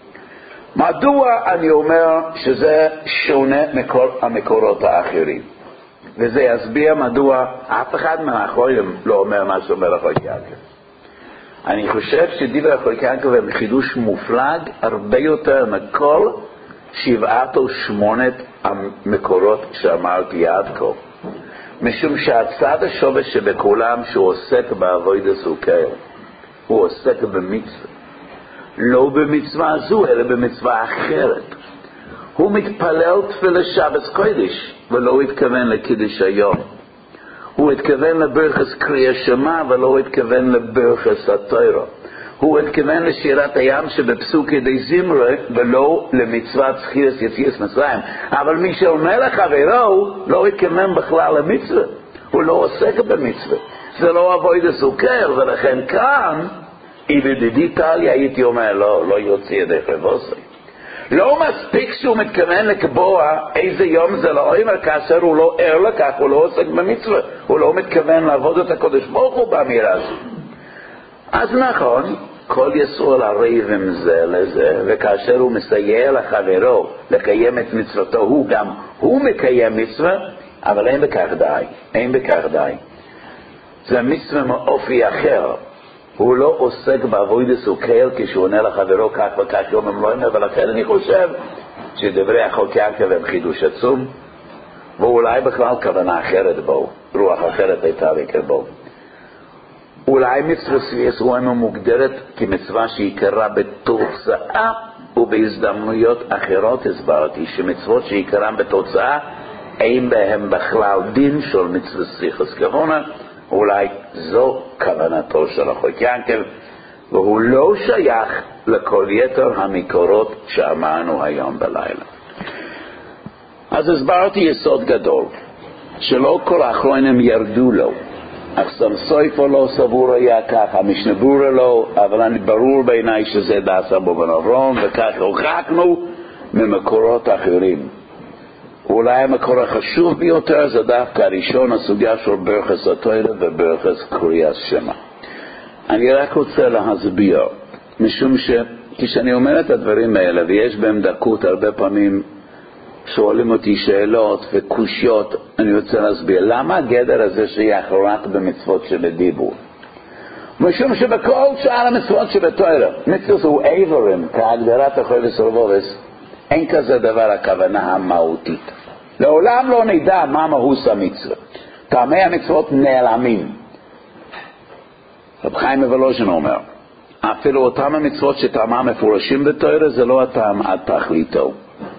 מדוע אני אומר שזה שונה מכל המקורות האחרים? וזה יסביר מדוע אף אחד מהאחרים לא אומר מה שאומר החוק ינקב. אני חושב שדיבר החוק ינקב הם חידוש מופלג הרבה יותר מכל שבעת או שמונת המקורות שאמרתי עד כה. משום שהצד השובש שבכולם שהוא עוסק בעבודת סוכר, הוא עוסק במצווה. לא במצווה זו, אלא במצווה אחרת. הוא מתפלל תפילה שבת קודש, ולא התכוון לקידוש היום. הוא התכוון לברכת קריאת שמע, ולא התכוון לברכת התורה. הוא התכוון לשירת הים שבפסוק ידי זמרה, ולא למצוות זכירת יציאת מצרים. אבל מי שאומר לחברו, לא התכוון בכלל למצווה. הוא לא עוסק במצווה. זה לא עבודת סוכר, ולכן כאן, ידידי טליה הייתי אומר, לא, לא יוצא ידי חבוסי. לא מספיק שהוא מתכוון לקבוע איזה יום זה לא אומר, כאשר הוא לא ער לכך, הוא לא עוסק במצווה, הוא לא מתכוון לעבוד את הקודש ברוך הוא באמירה הזו. אז נכון, כל יסוד הריב עם זה לזה, וכאשר הוא מסייע לחברו לקיים את מצוותו, הוא גם, הוא מקיים מצווה, אבל אין בכך די, אין בכך די. זה מצווה מאופי אחר. הוא לא עוסק בעבודת סוכר כשהוא עונה לחברו כך וכך יום הם לא אומר, ולכן אני חושב שדברי החוק ינקב הם חידוש עצום, ואולי בכלל כוונה אחרת בו, רוח אחרת הייתה בקרבו. אולי מצווה סביעס הוא מוגדרת כמצווה שעיקרה בתוצאה ובהזדמנויות אחרות. הסברתי שמצוות שעיקרם בתוצאה אין בהם בכלל דין של מצווה סביעס כוונה. אולי זו כוונתו של החוק ינקב, והוא לא שייך לכל יתר המקורות שאמרנו היום בלילה. אז הסברתי יסוד גדול, שלא כל האחרונים ירדו לו, אך סמסויפו לא סבור היה כך, המשנה ברורה לו, אבל אני ברור בעיניי שזה דעת אבו בן אברהם, וכך הוכחנו ממקורות אחרים. אולי המקור החשוב ביותר זה דווקא הראשון, הסוגיה של ברכת התורה וברכת קריאת שמע. אני רק רוצה להסביר, משום שכשאני אומר את הדברים האלה, ויש בהם דקות, הרבה פעמים שואלים אותי שאלות וקושיות, אני רוצה להסביר, למה הגדר הזה שייך רק במצוות שבדיבור? משום שבכל שאר המצוות שבתורה, מצוות הוא איברים, כהגדרת החוי וסרבובס, אין כזה דבר הכוונה המהותית. לעולם לא נדע מה מהות המצווה. טעמי המצוות נעלמים. רב חיים מוולוז'ין אומר, אפילו אותם המצוות שטעמם מפורשים בתורה, זה לא הטעם עד תכליתו.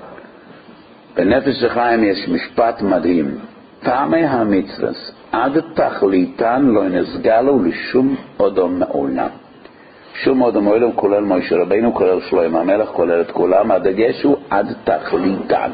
בנפש החיים יש משפט מדהים. טעמי המצוות עד תכליתן לא נסגלו לשום אדם מעולם. שום אדם מעולם כולל משה רבינו, כולל שלמה המלך, כולל את כולם. הדגש הוא עד תכליתן.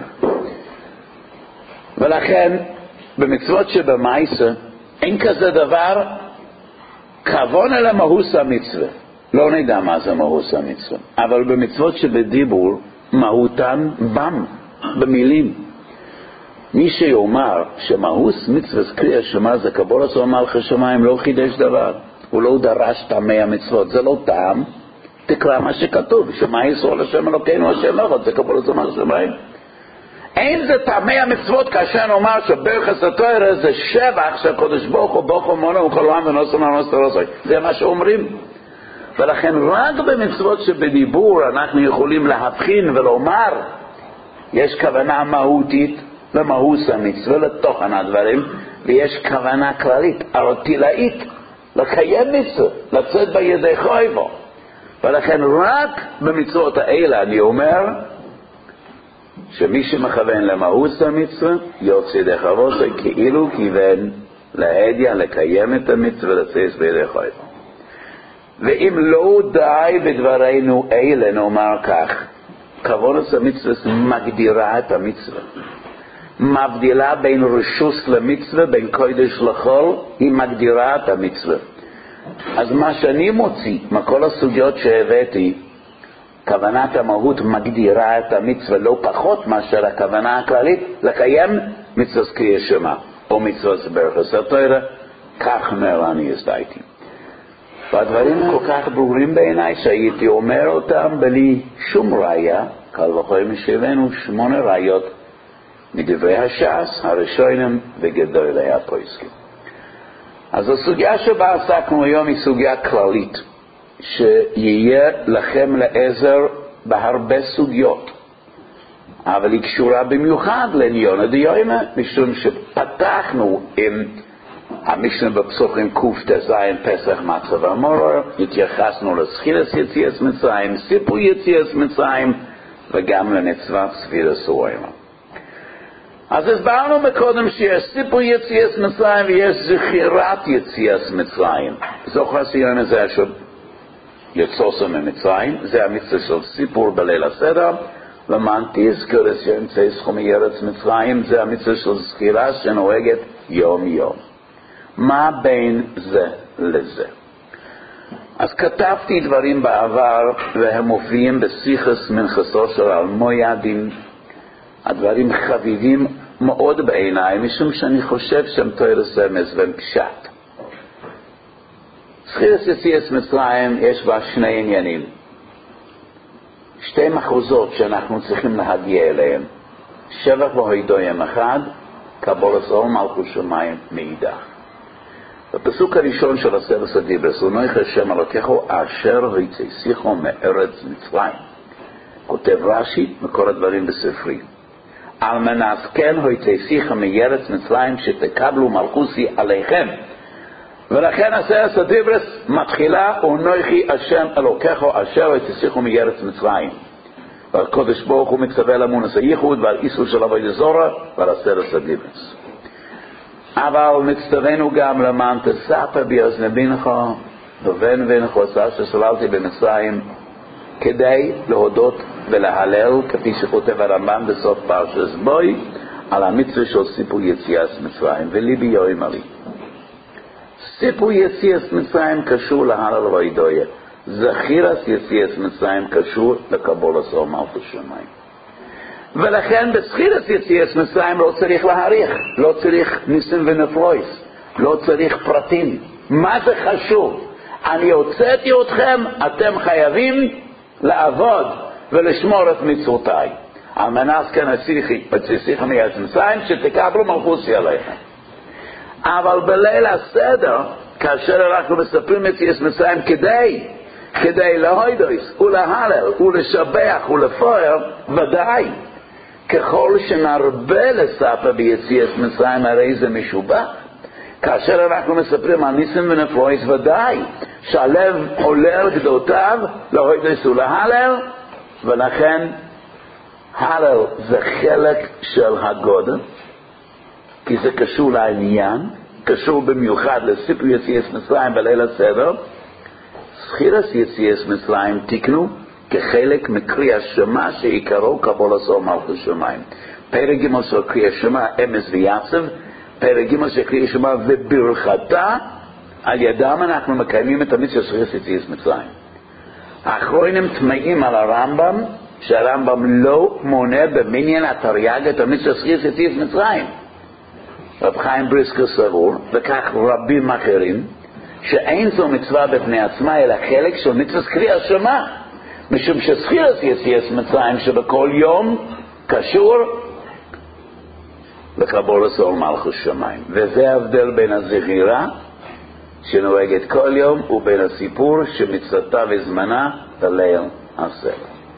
ולכן במצוות שבמעשה אין כזה דבר כוונה למהות המצווה. לא נדע מה זה מהות המצווה. אבל במצוות שבדיבור מהותן בם, במילים. מי שיאמר שמהוס מצוות קריאת שמע זה קבולת עול מלכות שמיים לא חידש דבר, הוא לא דרש טעמי המצוות, זה לא טעם, תקרא מה שכתוב, שמע ישראל השם אלוקינו השם אחד, זה קבולת עול מלכות שמיים. אין זה טעמי המצוות כאשר נאמר שברכת התורה זה שבח שהקדוש ברוך הוא ברוך הוא מונה וכל העם ונוסו נוסו נוסו, זה מה שאומרים. ולכן רק במצוות שבדיבור אנחנו יכולים להבחין ולומר יש כוונה מהותית למהות המצווה לתוכן הדברים, ויש כוונה כללית ארטילאית לקיים מצווה, לצאת בידי חויבו. ולכן רק במצוות האלה אני אומר שמי שמכוון למהות המצווה יוצא ידי חויבו כאילו כיוון להדיה לקיים את המצווה ולצאת בידי חויבו. ואם לא די בדברינו אלה נאמר כך, כוונת המצווה מגדירה את המצווה, מבדילה בין רשוס למצווה, בין קודש לחול, היא מגדירה את המצווה. אז מה שאני מוציא מכל הסוגיות שהבאתי, כוונת המהות מגדירה את המצווה לא פחות מאשר הכוונה הכללית לקיים מצוות קריאת שמע או מצוות ברכת התורה, כך אומר אני הסדייתי. והדברים כל כך ברורים בעיניי שהייתי אומר אותם בלי שום ראיה, קל וחומר משבנו שמונה ראיות מדברי הש"ס, הראשונים וגדולי הפוסקים. אז הסוגיה שבה עסקנו היום היא סוגיה כללית, שיהיה לכם לעזר בהרבה סוגיות, אבל היא קשורה במיוחד לעניין הדיומה, משום שפתחנו עם המשנה בפסוחים קט"ז פסח מצב המורר, התייחסנו לזכירת יציאת מצרים, סיפור יציאת מצרים, וגם למצוות ספירת סוהר. אז הסברנו מקודם שיש סיפור יציאת מצרים ויש זכירת יציאת מצרים. זוכר סיום הזה שיצאו ממצרים, זה המצווה של סיפור בליל הסדר, למען תזכור את שימצא סכום מארץ מצרים, זה המצווה של זכירה שנוהגת יום יום. מה בין זה לזה? אז כתבתי דברים בעבר והם מופיעים בשיחס מנחסו של אלמויאדין. הדברים חביבים מאוד בעיניי, משום שאני חושב שהם תוירס רמז והם פשט. זכירת יציאת מצרים יש בה שני עניינים, שתי מחוזות שאנחנו צריכים להגיע אליהם, שבח והוידוים אחד, קבולת עול מלכות שמיים מאידך. בפסוק הראשון של עשרת הדיברות, ונויך השם אלוקיך אשר הוצאתיך מארץ מצרים, כותב רש"י מקור הדברים בספרי, על מנת כן הוצאתיך מארץ מצרים שתקבלו מלכותי עליכם. ולכן עשרת הדיברות מתחילה ונויכי השם אלוקיך אשר הוצאתיך מארץ מצרים, והקדוש ברוך הוא מצווה לאמונות הייחוד ועל איסור של עבודת זרה ועל עשרת הדיברות. אבל מצטווינו גם למען תספר באוזני בנך ובן בנך אשר סללתי במצרים, כדי להודות ולהלל כפי שכותב הרמב"ם בסוף פרשת בוי על המצווה של סיפור יציאת מצרים. וליבי יאמר לי, סיפור יציאת מצרים קשור להלל והוידויה, זכירת יציאת מצרים קשור לקבולת עול מלכות שמיים. ולכן בזכירת יציאת מצרים לא צריך להאריך, לא צריך ניסים ונפלאות, לא צריך פרטים. מה זה חשוב? אני הוצאתי אתכם, אתם חייבים לעבוד ולשמור את מצוותיי, על מנת כן הוצאתיכם מארץ מצרים שתקבלו מלכותי עליכם. אבל בליל הסדר, כאשר אנחנו מספרים את יציאת מצרים כדי כדי להודות ולהלל ולשבח ולפאר, ודאי ככל שנרבה לספר ביציאת מצרים הרי זה משובח. כאשר אנחנו מספרים על ניסים ונפלאות, ודאי שהלב עולה על גדותיו להודות ולהלל, ולכן הלל זה חלק של הגודל, כי זה קשור לעניין, קשור במיוחד לסיפור יציאת מצרים בליל הסדר. זכירת יציאת מצרים תקנו כחלק מקריאת שמע שעיקרו קבולת עול מלכות שמיים. פרק ג' של קריאת שמע אמס ויעצב, פרק ג' של קריאת שמע וברכתה, על ידם אנחנו מקיימים את המצווה של זכירת יציאת מצרים. האחרונים טמאים על הרמב"ם שהרמב"ם לא מונה במניין התרי"ג את המצווה זכירת יציאת מצרים. רב חיים בריסקר סבור, וכך רבים אחרים, שאין זו מצווה בפני עצמה אלא חלק של מצווה קריאת שמע, משום שזכירת יציאת מצרים שבכל יום קשור לקבולת עול מלכות שמיים. וזה ההבדל בין הזכירה שנוהגת כל יום ובין הסיפור שמצוותה וזמנה בליל הסדר.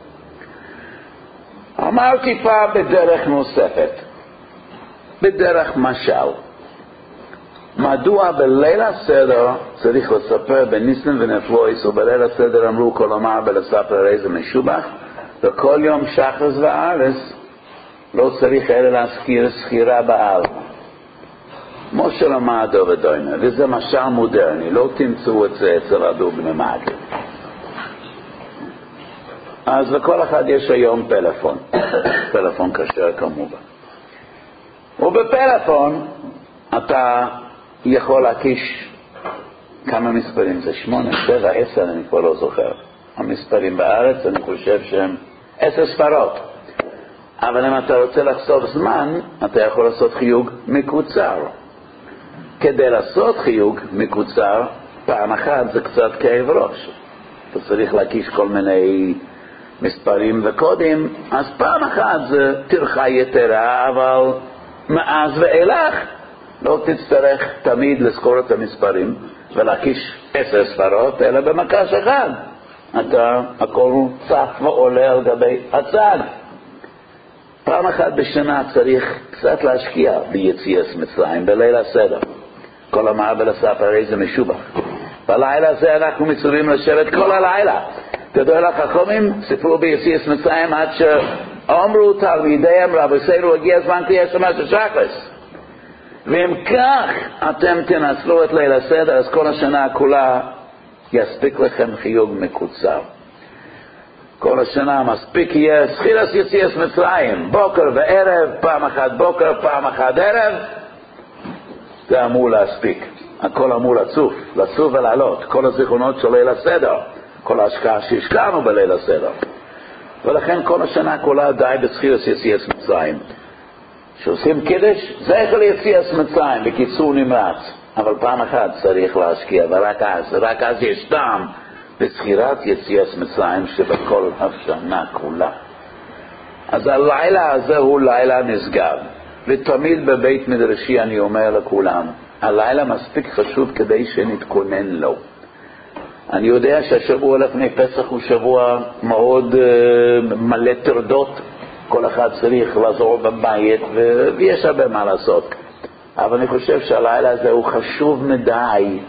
אמרתי פעם בדרך נוספת, בדרך משל, מדוע בליל הסדר צריך לספר בניסן ונפלויס, ובליל הסדר אמרו כל אמר בלספר איזה משובח, וכל יום שחרס וארץ לא צריך אלא להזכיר סחירה בעל. משה למד ודוינה, וזה משל מודרני, לא תמצאו את זה אצל הדובני מגד. אז לכל אחד יש היום פלאפון, פלאפון כשר כמובן. ובפלאפון אתה יכול להקיש כמה מספרים, זה שמונה, שבע, עשר, אני כבר לא זוכר. המספרים בארץ אני חושב שהם עשר ספרות. אבל אם אתה רוצה לחסוך זמן, אתה יכול לעשות חיוג מקוצר. כדי לעשות חיוג מקוצר, פעם אחת זה קצת כאב ראש. אתה צריך להקיש כל מיני מספרים וקודים, אז פעם אחת זה טרחה יתרה, אבל מאז ואילך לא תצטרך תמיד לזכור את המספרים ולהקיש עשר ספרות, אלא במקש אחד. אתה הכל צף ועולה על גבי הצד. פעם אחת בשנה צריך קצת להשקיע ביציאת מצרים בליל הסדר. כל אמר בלספר איזה משובח. בלילה הזה אנחנו מצווים לשבת כל הלילה. תדעו לך החכמים סיפרו ביציאת מצרים עד שאמרו תלמידיהם רבותינו הגיע הזמן קריאת שמע של שחרס. ואם כך אתם תנצלו את ליל הסדר, אז כל השנה כולה יספיק לכם חיוג מקוצר. כל השנה מספיק יהיה זכירת יציאת מצרים, בוקר וערב, פעם אחת בוקר, פעם אחת ערב. זה אמור להספיק. הכל אמור לצוף, לצוף ולעלות. כל הזיכרונות של ליל הסדר, כל ההשקעה שהשקענו בליל הסדר. ולכן כל השנה כולה די בזכירת יציאת מצרים. שעושים קידש, זכר ליציאת מצרים, בקיצור נמרץ. אבל פעם אחת צריך להשקיע, ורק אז, רק אז יש טעם בזכירת יציאת מצרים שבכל השנה כולה. אז הלילה הזה הוא לילה נשגב. ותמיד בבית מדרשי אני אומר לכולם, הלילה מספיק חשוב כדי שנתכונן לו. אני יודע שהשבוע לפני פסח הוא שבוע מאוד uh, מלא תרדות, כל אחד צריך לעזור בבית ו... ויש הרבה מה לעשות. אבל אני חושב שהלילה הזה הוא חשוב מדי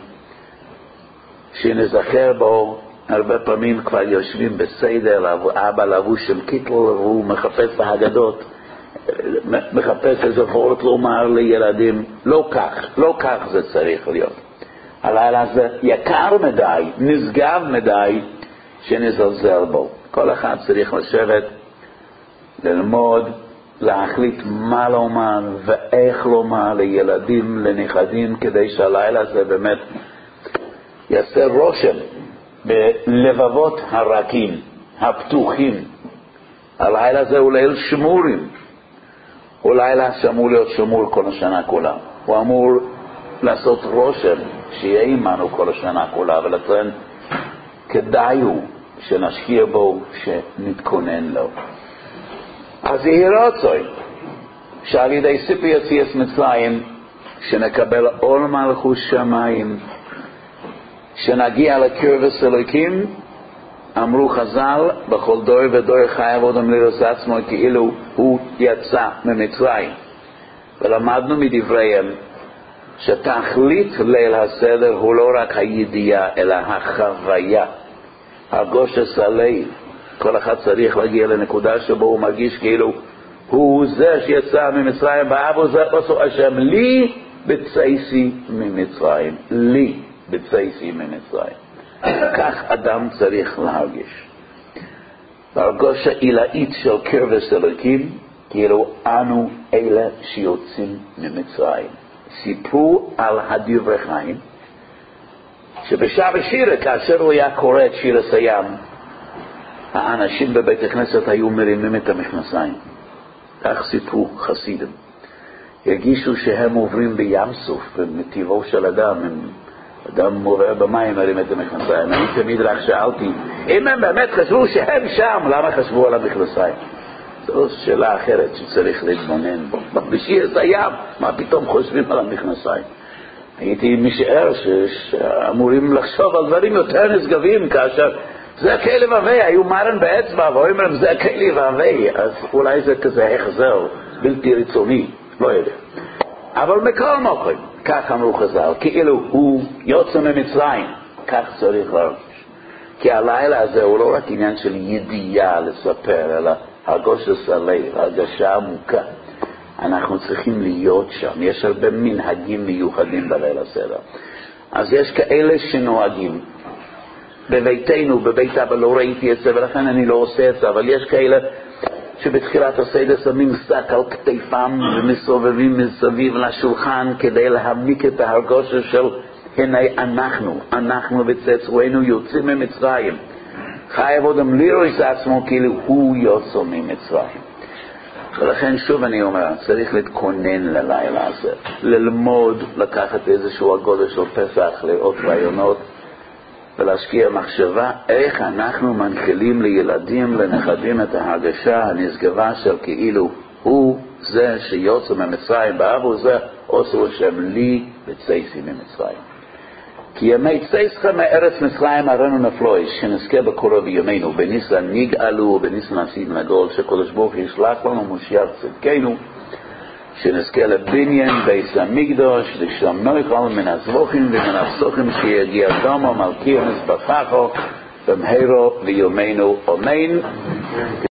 שנזכר בו. הרבה פעמים כבר יושבים בסדר, אבא לבוש עם קיטל והוא מחפש בהגדות, מחפש איזה וורט לומר לילדים. לא כך, לא כך זה צריך להיות. הלילה הזה יקר מדי, נשגב מדי, שנזלזל בו. כל אחד צריך לשבת, ללמוד, להחליט מה לומר ואיך לומר לילדים, לנכדים, כדי שהלילה הזה באמת יעשה רושם בלבבות הרכים, הפתוחים. הלילה הזה הוא ליל שמורים. הוא לילה שאמור להיות שמור כל השנה כולה. הוא אמור לעשות רושם שיהיה עמנו כל השנה כולה, ולכן כדאי הוא שנשקיע בו, שנתכונן לו. אז יהי רצוי שעל ידי סיפור יציאת מצרים שנקבל עול מלכות שמיים, שנגיע לקרבת אלוקים. אמרו חז"ל, בכל דור ודור חייב אדם לראות עצמו כאילו הוא יצא ממצרים. ולמדנו מדבריהם שתכלית ליל הסדר הוא לא רק הידיעה אלא החוויה, הגושס הלב. כל אחד צריך להגיע לנקודה שבו הוא מרגיש כאילו הוא זה שיצא ממצרים, באבו זה עשו השם לי בצייסי ממצרים, לי בצייסי ממצרים. כך אדם צריך להרגיש. להרגוש העילאית של קרבת אלוקים, כאילו אנו אלה שיוצאים ממצרים. סיפרו על הדברי חיים, שבשעה ושירה, כאשר הוא היה קורא את שיר הים, האנשים בבית הכנסת היו מרימים את המכנסיים. כך סיפרו חסידים. הרגישו שהם עוברים בים סוף, במטיבו של אדם, הם, אדם מורה במים מרים את המכנסיים. אני תמיד רק שאלתי, אם הם באמת חשבו שהם שם, למה חשבו על המכנסיים? זו שאלה אחרת שצריך להתבונן בו. בשיר את הים, מה פתאום חושבים על המכנסיים? הייתי משער שאמורים לחשוב על דברים יותר נשגבים, כאשר זה כלי והווי, היו מרן באצבע, ואומרים זה כלי והווי, אז אולי זה כזה החזר בלתי רצוני, לא יודע. אבל מכל מוקרים, כך אמרו חז"ל, כאילו הוא יוצא ממצרים, כך צריך להרגיש. כי הלילה הזה הוא לא רק עניין של ידיעה לספר, אלא הרגושת הלב, הרגשה עמוקה. אנחנו צריכים להיות שם. יש הרבה מנהגים מיוחדים בליל הסדר. אז יש כאלה שנוהגים. בביתנו, בבית אבא לא ראיתי את זה, ולכן אני לא עושה את זה, אבל יש כאלה שבתחילת הסדר שמים שק על כתפם ומסובבים מסביב לשולחן כדי להעמיק את ההרגשה של הנה אנחנו, אנחנו בצאצאינו יוצאים ממצרים. חייב אדם לראות את עצמו כאילו הוא יוצא ממצרים. ולכן שוב אני אומר, צריך להתכונן ללילה הזה, ללמוד, לקחת איזשהו אגודה של פסח, לראות רעיונות, ולהשקיע מחשבה איך אנחנו מנחילים לילדים, לנכדים את ההרגשה הנשגבה של כאילו הוא זה שיוצא ממצרים, באבו זה עושו השם לי וצייסי ממצרים. כי ימי צייסכם מארץ מצרים הראינו נפלוי, שנזכה בקורא בימינו, בניסן נגאלו, בניסן עשיד נגול, שקודש ברוך ישלח לנו מושיע צדקנו, שנזכה לבניין בית המקדוש, לשם נויכל מן הזבוכים ומן הפסוכים שיגיע דומו מלכיר מזבחךו, במהרו ויומנו אמן.